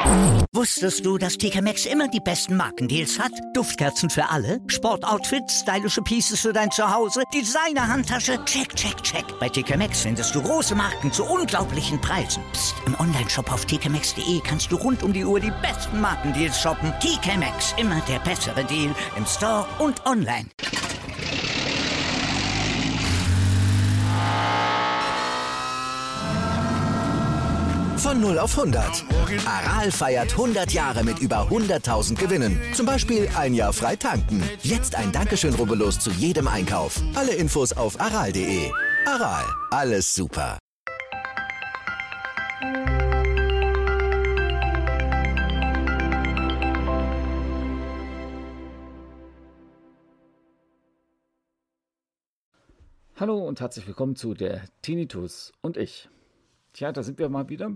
Wusstest du, dass TK Maxx immer die besten Markendeals hat? Duftkerzen für alle, Sportoutfits, stylische Pieces für dein Zuhause, Designer-Handtasche, check, check, check. Bei TK Maxx findest du große Marken zu unglaublichen Preisen. Psst. Im Onlineshop auf tkmaxx.de kannst du rund um die Uhr die besten Markendeals shoppen. TK Maxx, immer der bessere Deal im Store und online. Von 0 auf 100. Aral feiert 100 Jahre mit über 100.000 Gewinnen. Zum Beispiel ein Jahr frei tanken. Jetzt ein Dankeschön, rubbellos zu jedem Einkauf. Alle Infos auf aral.de. Aral, alles super. Hallo und herzlich willkommen zu der Tinnitus und ich. Tja, da sind wir mal wieder.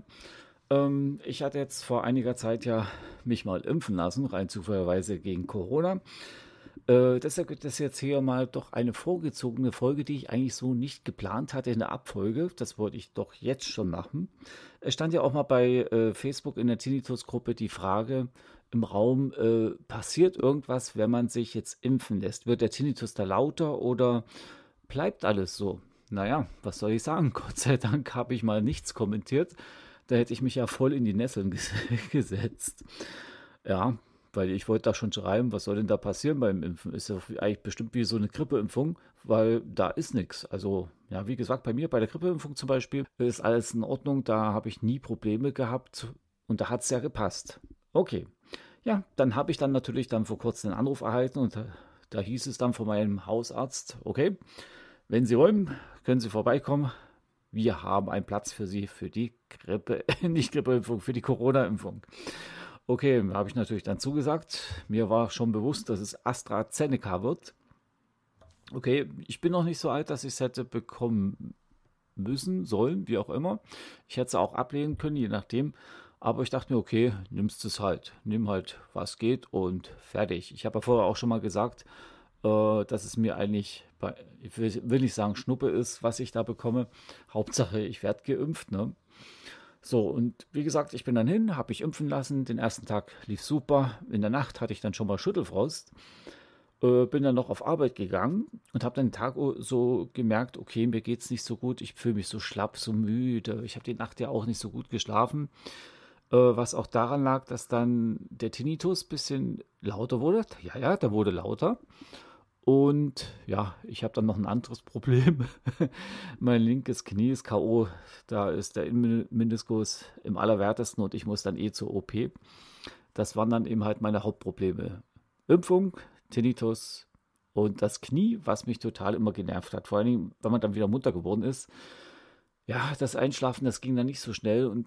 Ich hatte jetzt vor einiger Zeit ja mich mal impfen lassen, rein zufälligerweise gegen Corona. Deshalb gibt es jetzt hier mal doch eine vorgezogene Folge, die ich eigentlich so nicht geplant hatte in der Abfolge. Das wollte ich doch jetzt schon machen. Es stand ja auch mal bei Facebook in der Tinnitus-Gruppe die Frage im Raum, passiert irgendwas, wenn man sich jetzt impfen lässt? Wird der Tinnitus da lauter oder bleibt alles so? Naja, was soll ich sagen? Gott sei Dank habe ich mal nichts kommentiert. Da hätte ich mich ja voll in die Nesseln gesetzt. Ja, weil ich wollte da schon schreiben, was soll denn da passieren beim Impfen? Ist ja eigentlich bestimmt wie so eine Grippeimpfung, weil da ist nichts. Also, ja, wie gesagt, bei mir, bei der Grippeimpfung zum Beispiel, ist alles in Ordnung. Da habe ich nie Probleme gehabt und da hat es ja gepasst. Okay, ja, dann habe ich dann natürlich dann vor kurzem einen Anruf erhalten und da hieß es dann von meinem Hausarzt, okay, wenn Sie wollen, können Sie vorbeikommen. Wir haben einen Platz für Sie für die nicht Grippeimpfung, für die Corona-Impfung. Okay, da habe ich natürlich dann zugesagt. Mir war schon bewusst, dass es AstraZeneca wird. Okay, ich bin noch nicht so alt, dass ich es hätte bekommen müssen, sollen, wie auch immer. Ich hätte es auch ablehnen können, je nachdem. Aber ich dachte mir, okay, nimmst es halt. Nimm halt, was geht und fertig. Ich habe ja vorher auch schon mal gesagt, dass es mir eigentlich, ich will nicht sagen Schnuppe ist, was ich da bekomme. Hauptsache, ich werde geimpft, ne? So, und wie gesagt, ich bin dann hin, habe mich impfen lassen. Den ersten Tag lief super. In der Nacht hatte ich dann schon mal Schüttelfrost. Bin dann noch auf Arbeit gegangen und habe dann den Tag so gemerkt, okay, mir geht es nicht so gut. Ich fühle mich so schlapp, so müde. Ich habe die Nacht ja auch nicht so gut geschlafen. Was auch daran lag, dass dann der Tinnitus ein bisschen lauter wurde. Ja, der wurde lauter. Und ja, ich habe dann noch ein anderes Problem. Mein linkes Knie ist K.O. Da ist der Innenmeniskus im Allerwertesten und ich muss dann zur OP. Das waren dann eben halt meine Hauptprobleme. Impfung, Tinnitus und das Knie, was mich total immer genervt hat. Vor allen Dingen, wenn man dann wieder munter geworden ist. Ja, das Einschlafen, das ging dann nicht so schnell und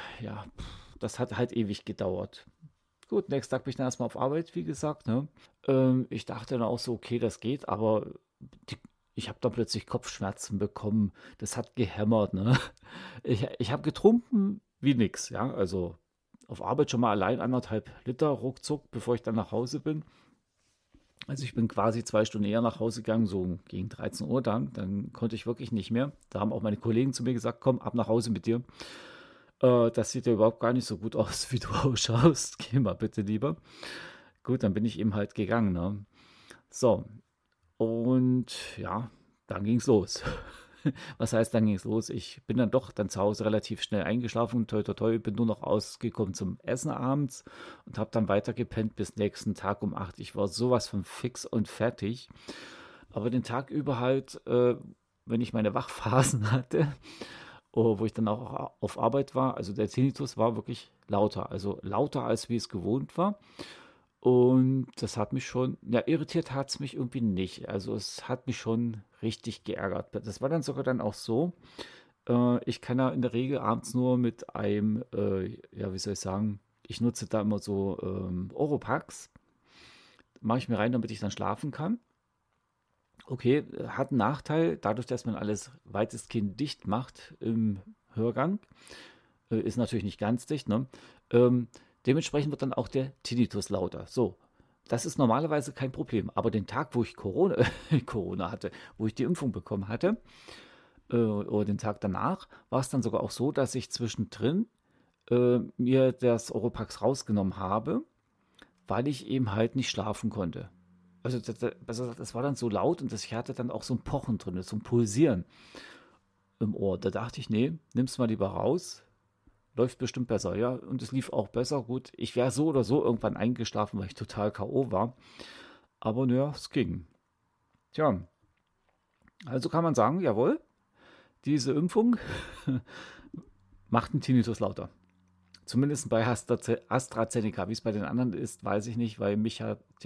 das hat halt ewig gedauert. Gut, nächsten Tag bin ich dann erstmal auf Arbeit, wie gesagt. Ne? Ich dachte dann auch so, okay, das geht, aber ich habe dann plötzlich Kopfschmerzen bekommen. Das hat gehämmert. Ne? Ich habe getrunken wie nix. Ja? Also auf Arbeit schon mal allein 1,5 Liter ruckzuck, bevor ich dann nach Hause bin. Also ich bin quasi 2 Stunden eher nach Hause gegangen, so gegen 13 Uhr dann konnte ich wirklich nicht mehr. Da haben auch meine Kollegen zu mir gesagt, komm, ab nach Hause mit dir. Das sieht ja überhaupt gar nicht so gut aus, wie du ausschaust. Geh mal bitte lieber. Gut, dann bin ich eben halt gegangen. Ne? So, und ja, dann ging's los. Was heißt, dann ging's los? Ich bin dann doch dann zu Hause relativ schnell eingeschlafen. Toi, toi, toi, bin nur noch ausgekommen zum Essen abends und habe dann weiter gepennt bis nächsten Tag um 8. Ich war sowas von fix und fertig. Aber den Tag über halt, wenn ich meine Wachphasen hatte, wo ich dann auch auf Arbeit war. Also der Tinnitus war wirklich lauter, also lauter als wie es gewohnt war. Und das hat mich schon, ja, irritiert hat es mich irgendwie nicht. Also es hat mich schon richtig geärgert. Das war dann sogar dann auch so, ich kann ja in der Regel abends nur mit einem, wie soll ich sagen, ich nutze da immer so Oropax. Mache ich mir rein, damit ich dann schlafen kann. Okay, hat einen Nachteil, dadurch, dass man alles weitestgehend dicht macht im Hörgang, ist natürlich nicht ganz dicht, ne? Dementsprechend wird dann auch der Tinnitus lauter. So, das ist normalerweise kein Problem. Aber den Tag, wo ich Corona hatte, wo ich die Impfung bekommen hatte, oder den Tag danach, war es dann sogar auch so, dass ich zwischendrin mir das Oropax rausgenommen habe, weil ich eben halt nicht schlafen konnte. Also das war dann so laut und ich hatte dann auch so ein Pochen drin, so ein Pulsieren im Ohr. Da dachte ich, nee, nimm's mal lieber raus. Läuft bestimmt besser, ja. Und es lief auch besser. Gut, ich wäre so oder so irgendwann eingeschlafen, weil ich total K.O. war. Aber naja, es ging. Tja, also kann man sagen, jawohl, diese Impfung macht einen Tinnitus lauter. Zumindest bei AstraZeneca. Wie es bei den anderen ist, weiß ich nicht, weil mich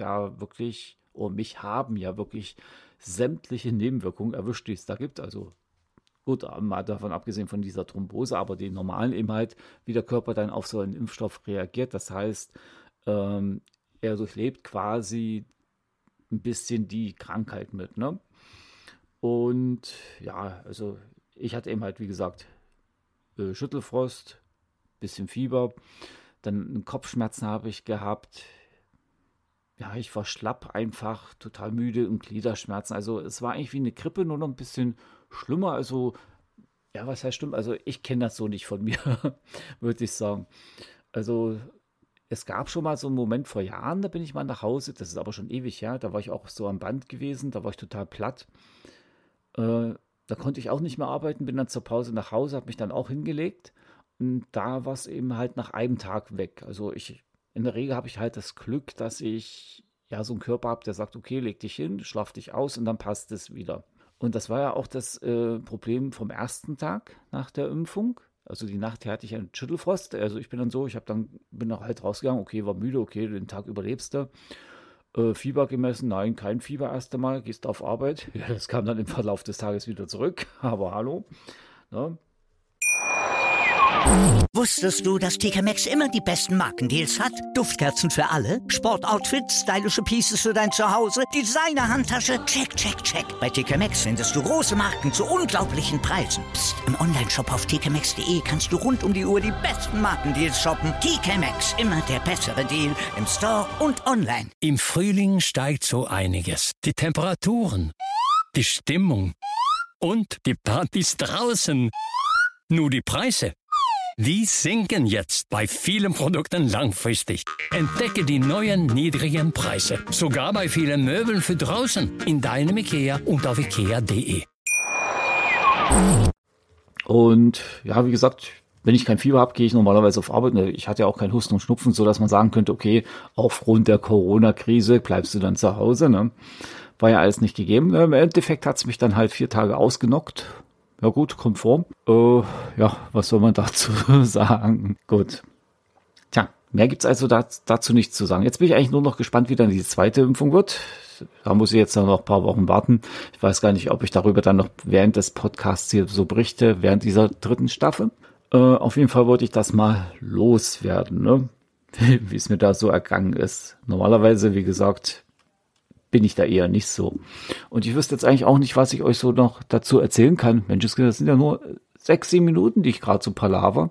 haben ja wirklich sämtliche Nebenwirkungen erwischt, die es da gibt. Also gut, mal davon abgesehen von dieser Thrombose, aber die normalen eben halt, wie der Körper dann auf so einen Impfstoff reagiert. Das heißt, er durchlebt quasi ein bisschen die Krankheit mit, ne? Und ja, also ich hatte eben halt, wie gesagt, Schüttelfrost, bisschen Fieber, dann Kopfschmerzen habe ich gehabt. Ja, ich war schlapp einfach, total müde und Gliederschmerzen. Also es war eigentlich wie eine Grippe, nur noch ein bisschen schlimmer. Also, ja, was heißt schlimm? Also ich kenne das so nicht von mir, würde ich sagen. Also es gab schon mal so einen Moment vor Jahren, da bin ich mal nach Hause, das ist aber schon ewig her, da war ich auch so am Band gewesen, da war ich total platt. Da konnte ich auch nicht mehr arbeiten, bin dann zur Pause nach Hause, habe mich dann auch hingelegt und da war es eben halt nach einem Tag weg. Also in der Regel habe ich halt das Glück, dass ich ja so einen Körper habe, der sagt, okay, leg dich hin, schlaf dich aus und dann passt es wieder. Und das war ja auch das Problem vom ersten Tag nach der Impfung. Also die Nacht hatte ich einen Schüttelfrost. Also ich bin dann so, bin noch halt rausgegangen, okay, war müde, okay, den Tag überlebst du. Fieber gemessen, nein, kein Fieber erst einmal, gehst auf Arbeit. Ja, das kam dann im Verlauf des Tages wieder zurück, aber hallo. Ne? Wusstest du, dass TK Maxx immer die besten Markendeals hat? Duftkerzen für alle, Sportoutfits, stylische Pieces für dein Zuhause, Designer-Handtasche, check, check, check. Bei TK Maxx findest du große Marken zu unglaublichen Preisen. Psst. Im Onlineshop auf tkmaxx.de kannst du rund um die Uhr die besten Markendeals shoppen. TK Maxx, immer der bessere Deal im Store und online. Im Frühling steigt so einiges. Die Temperaturen, die Stimmung und die Partys draußen. Nur die Preise, die sinken jetzt bei vielen Produkten langfristig. Entdecke die neuen niedrigen Preise. Sogar bei vielen Möbeln für draußen. In deinem IKEA und auf ikea.de. Und ja, wie gesagt, wenn ich kein Fieber habe, gehe ich normalerweise auf Arbeit. Ich hatte ja auch kein Husten und Schnupfen, sodass man sagen könnte, okay, aufgrund der Corona-Krise bleibst du dann zu Hause. Ne? War ja alles nicht gegeben. Im Endeffekt hat es mich dann halt 4 Tage ausgenockt. Ja gut, konform. Ja, was soll man dazu sagen? Gut. Tja, mehr gibt's also dazu nichts zu sagen. Jetzt bin ich eigentlich nur noch gespannt, wie dann die zweite Impfung wird. Da muss ich jetzt noch ein paar Wochen warten. Ich weiß gar nicht, ob ich darüber dann noch während des Podcasts hier so berichte, während dieser 3. Staffel. Auf jeden Fall wollte ich das mal loswerden, ne? Wie es mir da so ergangen ist. Normalerweise, wie gesagt, bin ich da eher nicht so. Und ich wüsste jetzt eigentlich auch nicht, was ich euch so noch dazu erzählen kann. Mensch, das sind ja nur 6-7 Minuten, die ich gerade so palaver.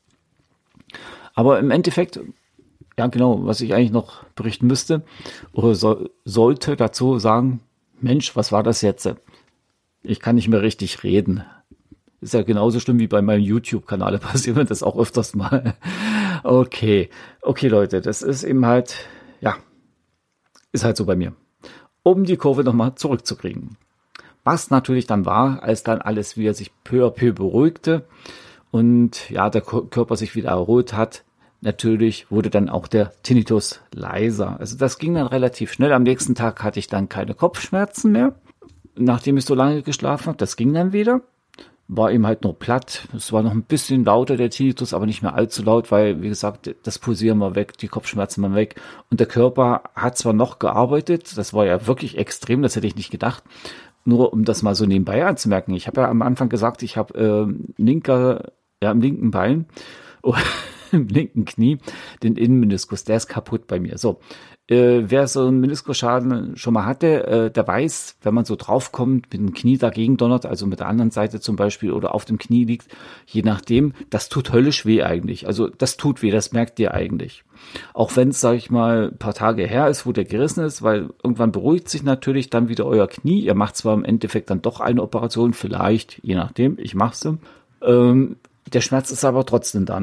Aber im Endeffekt, ja genau, was ich eigentlich noch berichten müsste oder sollte dazu sagen, Mensch, was war das jetzt? Ich kann nicht mehr richtig reden. Ist ja genauso schlimm wie bei meinem YouTube-Kanal, da passiert mir das auch öfters mal. Okay Leute, das ist eben halt, ja, ist halt so bei mir. Um die Kurve nochmal zurückzukriegen. Was natürlich dann war, als dann alles wieder sich peu à peu beruhigte und ja, der Körper sich wieder erholt hat, natürlich wurde dann auch der Tinnitus leiser. Also das ging dann relativ schnell. Am nächsten Tag hatte ich dann keine Kopfschmerzen mehr, nachdem ich so lange geschlafen habe. Das ging dann wieder. War eben halt nur platt. Es war noch ein bisschen lauter, der Tinnitus, aber nicht mehr allzu laut, weil, wie gesagt, das Pulsieren war weg, die Kopfschmerzen waren weg. Und der Körper hat zwar noch gearbeitet, das war ja wirklich extrem, das hätte ich nicht gedacht. Nur um das mal so nebenbei anzumerken. Ich habe ja am Anfang gesagt, ich habe im linken Bein, im linken Knie, den Innenmeniskus, der ist kaputt bei mir. So. Wer so einen Meniskusschaden schon mal hatte, der weiß, wenn man so draufkommt, mit dem Knie dagegen donnert, also mit der anderen Seite zum Beispiel oder auf dem Knie liegt, je nachdem, das tut höllisch weh eigentlich. Also das tut weh, das merkt ihr eigentlich. Auch wenn es, sage ich mal, ein paar Tage her ist, wo der gerissen ist, weil irgendwann beruhigt sich natürlich dann wieder euer Knie. Ihr macht zwar im Endeffekt dann doch eine Operation, vielleicht, je nachdem, ich mache sie. Der Schmerz ist aber trotzdem da, ne?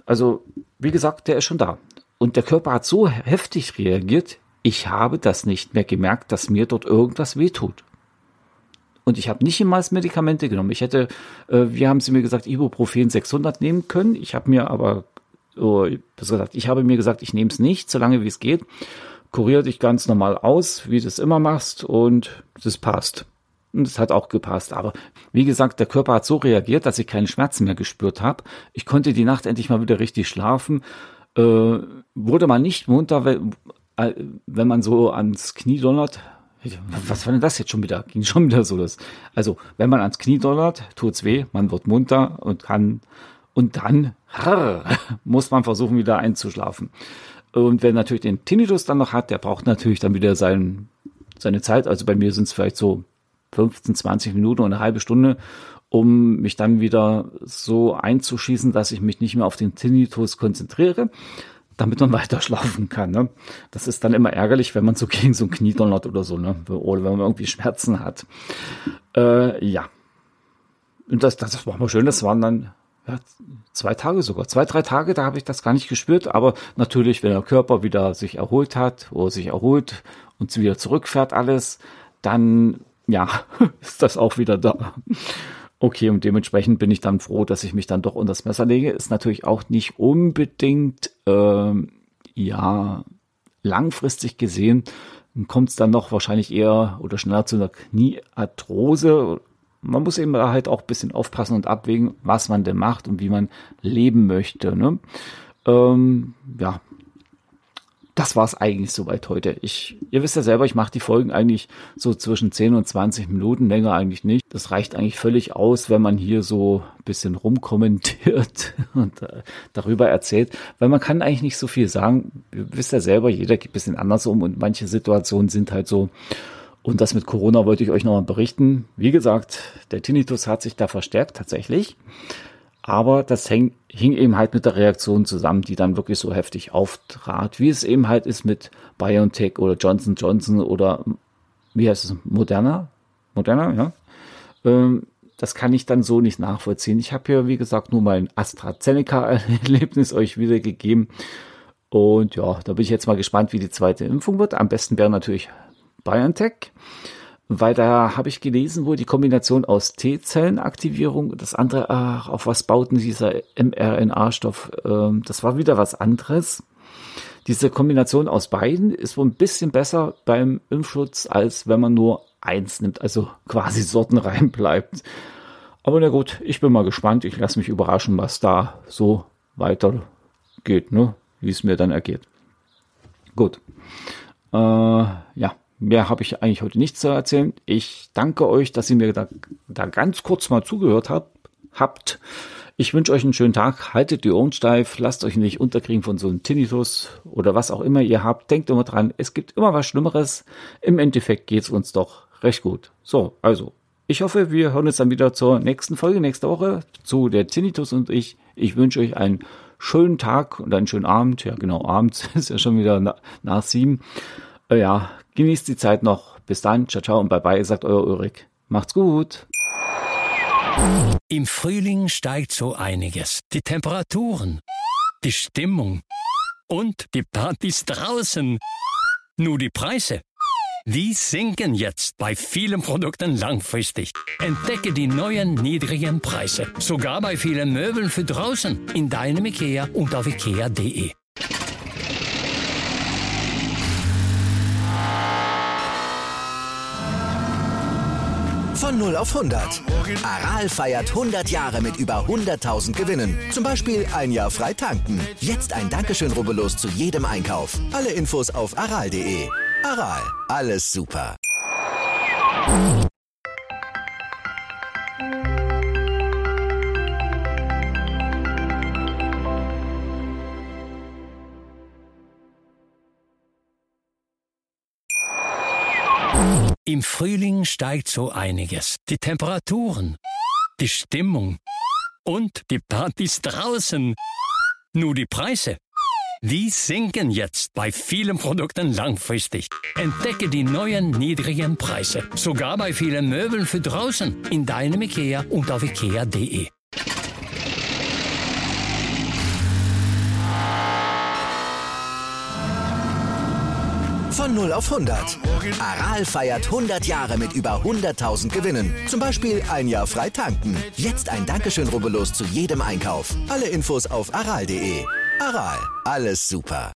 Also, wie gesagt, der ist schon da. Und der Körper hat so heftig reagiert, ich habe das nicht mehr gemerkt, dass mir dort irgendwas wehtut. Und ich habe nicht jemals Medikamente genommen. Ich hätte, wie haben sie mir gesagt, Ibuprofen 600 nehmen können. Ich habe mir aber, ich habe mir gesagt, ich nehme es nicht, solange wie es geht. Kurier dich ganz normal aus, wie du es immer machst, und das passt. Und es hat auch gepasst. Aber wie gesagt, der Körper hat so reagiert, dass ich keine Schmerzen mehr gespürt habe. Ich konnte die Nacht endlich mal wieder richtig schlafen. Wurde man nicht munter, wenn man so ans Knie donnert. Was war denn das jetzt schon wieder? Ging schon wieder so das. Also, wenn man ans Knie donnert, tut's weh, man wird munter und dann muss man versuchen, wieder einzuschlafen. Und wer natürlich den Tinnitus dann noch hat, der braucht natürlich dann wieder seine Zeit. Also bei mir sind es vielleicht so 15, 20 Minuten oder eine halbe Stunde, um mich dann wieder so einzuschießen, dass ich mich nicht mehr auf den Tinnitus konzentriere, damit man weiter schlafen kann. Ne? Das ist dann immer ärgerlich, wenn man so gegen so ein Knie donnert oder so, ne? Oder wenn man irgendwie Schmerzen hat. Ja. Und das war mal schön, das waren dann 2 Tage sogar. 2, 3 Tage, da habe ich das gar nicht gespürt. Aber natürlich, wenn der Körper wieder sich erholt hat oder sich erholt und wieder zurückfährt alles, dann ja, ist das auch wieder da. Okay, und dementsprechend bin ich dann froh, dass ich mich dann doch unter das Messer lege. Ist natürlich auch nicht unbedingt, langfristig gesehen, kommt es dann noch wahrscheinlich eher oder schneller zu einer Kniearthrose. Man muss eben halt auch ein bisschen aufpassen und abwägen, was man denn macht und wie man leben möchte. Ne? Ja, das war es eigentlich soweit heute. Ihr wisst ja selber, ich mache die Folgen eigentlich so zwischen 10 und 20 Minuten, länger eigentlich nicht. Das reicht eigentlich völlig aus, wenn man hier so ein bisschen rumkommentiert und darüber erzählt, weil man kann eigentlich nicht so viel sagen. Ihr wisst ja selber, jeder geht ein bisschen anders um und manche Situationen sind halt so. Und das mit Corona wollte ich euch nochmal berichten. Wie gesagt, der Tinnitus hat sich da verstärkt tatsächlich. Aber das hing eben halt mit der Reaktion zusammen, die dann wirklich so heftig auftrat, wie es eben halt ist mit BioNTech oder Johnson & Johnson oder, wie heißt es, Moderna, ja. Das kann ich dann so nicht nachvollziehen. Ich habe hier, wie gesagt, nur mein AstraZeneca-Erlebnis euch wiedergegeben. Und ja, da bin ich jetzt mal gespannt, wie die zweite Impfung wird. Am besten wäre natürlich BioNTech. Weil da habe ich gelesen, wo die Kombination aus T-Zellenaktivierung, das andere, auf was bauten dieser mRNA-Stoff, das war wieder was anderes. Diese Kombination aus beiden ist wohl ein bisschen besser beim Impfschutz, als wenn man nur eins nimmt, also quasi sortenrein bleibt. Aber na gut, ich bin mal gespannt, ich lasse mich überraschen, was da so weitergeht, ne? Wie es mir dann ergeht. Gut, ja. Mehr habe ich eigentlich heute nicht zu erzählen. Ich danke euch, dass ihr mir da ganz kurz mal zugehört habt. Ich wünsche euch einen schönen Tag. Haltet die Ohren steif. Lasst euch nicht unterkriegen von so einem Tinnitus oder was auch immer ihr habt. Denkt immer dran, es gibt immer was Schlimmeres. Im Endeffekt geht es uns doch recht gut. So, also, ich hoffe, wir hören uns dann wieder zur nächsten Folge nächste Woche zu der Tinnitus und ich. Ich wünsche euch einen schönen Tag und einen schönen Abend. Ja, genau, abends ist ja schon wieder nach 7. Ja, genießt die Zeit noch. Bis dann. Ciao, ciao und bye bye, sagt euer Ulrich. Macht's gut. Im Frühling steigt so einiges. Die Temperaturen, die Stimmung und die Partys draußen. Nur die Preise, die sinken jetzt bei vielen Produkten langfristig. Entdecke die neuen niedrigen Preise. Sogar bei vielen Möbeln für draußen. In deinem IKEA und auf ikea.de. Von 0 auf 100. Aral feiert 100 Jahre mit über 100.000 Gewinnen. Zum Beispiel ein Jahr frei tanken. Jetzt ein Dankeschön, rubbellos zu jedem Einkauf. Alle Infos auf aral.de. Aral, alles super. Im Frühling steigt so einiges. Die Temperaturen, die Stimmung und die Partys draußen. Nur die Preise, die sinken jetzt bei vielen Produkten langfristig. Entdecke die neuen niedrigen Preise. Sogar bei vielen Möbeln für draußen. In deinem IKEA und auf ikea.de. Von 0 auf 100. Aral feiert 100 Jahre mit über 100.000 Gewinnen. Zum Beispiel ein Jahr frei tanken. Jetzt ein Dankeschön, rubbellos zu jedem Einkauf. Alle Infos auf aral.de. Aral, alles super.